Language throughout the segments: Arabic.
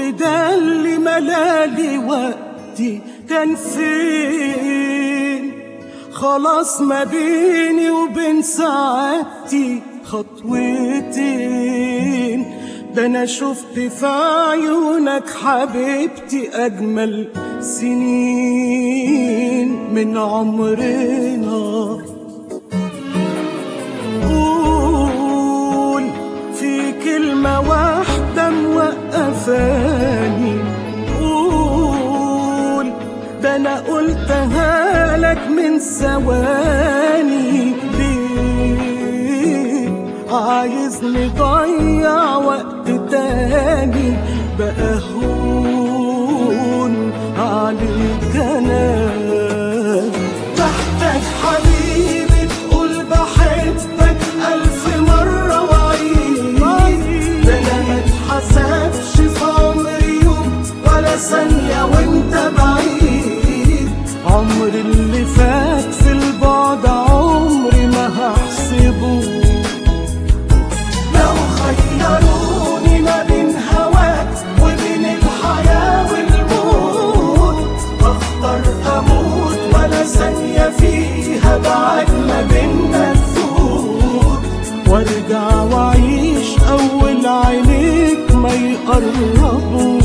ده اللي ملالي وقتي كان فين؟ خلاص ما بيني وبين سعادتي خطوتين. ده انا شفت في عيونك حبيبتي اجمل سنين من عمرنا. قول في كلمة واحدة موقفاني، قول ده انا قلتها لك من ثواني. ليه عايزني ضيع وقت تاني؟ بقى هون عليك انا. محتاج حبيبي تقول بحبك 1000 مرة وعيد. ده انا متحسبش في عمري يوم ولا ثانية وانت بعيد. عمري اللي فات في البعد عمري ما هحسبه. لو خيروني ما بين هواك وبين الحياة والموت، اختار اموت ولا ثانية فيها بعد ما بينا تفوت. وارجع واعيش اول عينيك ما يقربوا.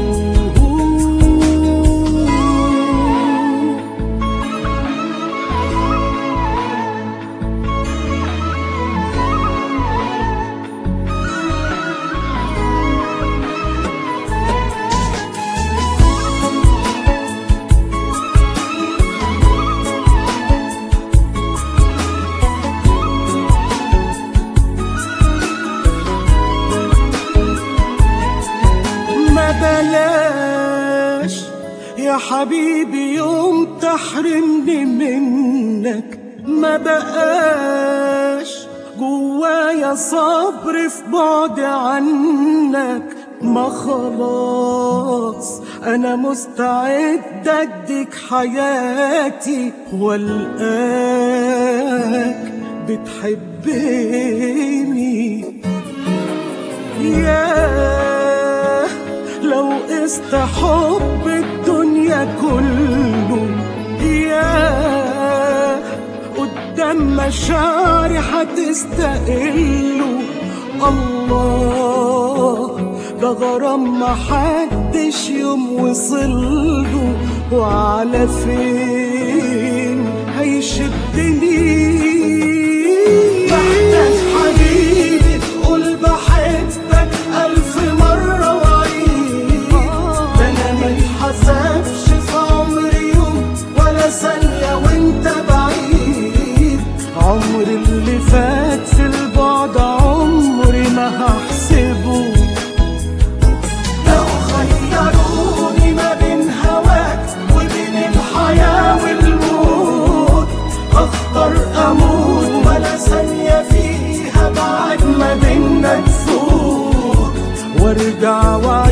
بلاش يا حبيبي يوم تحرمني منك. ما بقاش جوايا صبر في بعد عنك. ما خلاص انا مستعد اديك حياتي والقاك بتحبني. ياه لو قست حب الدنيا كله، ياه قدام مشاعري هتستقله. الله ده غرام محدش يوم وصله، وعلى فين هيشدني؟ محتاج حبيبي تقول بحبك 1000 مرة وعيد. ده انا متحسبش في عمري يوم ولا ثانية وانت بعيد. عمري اللي فات في البعد عمري ما هحسبه. لو خيروني ما بين هواك وبين الحياة والموت، اختار اموت ولا ثانية فيها بعد ما بينا تفوت. وارجع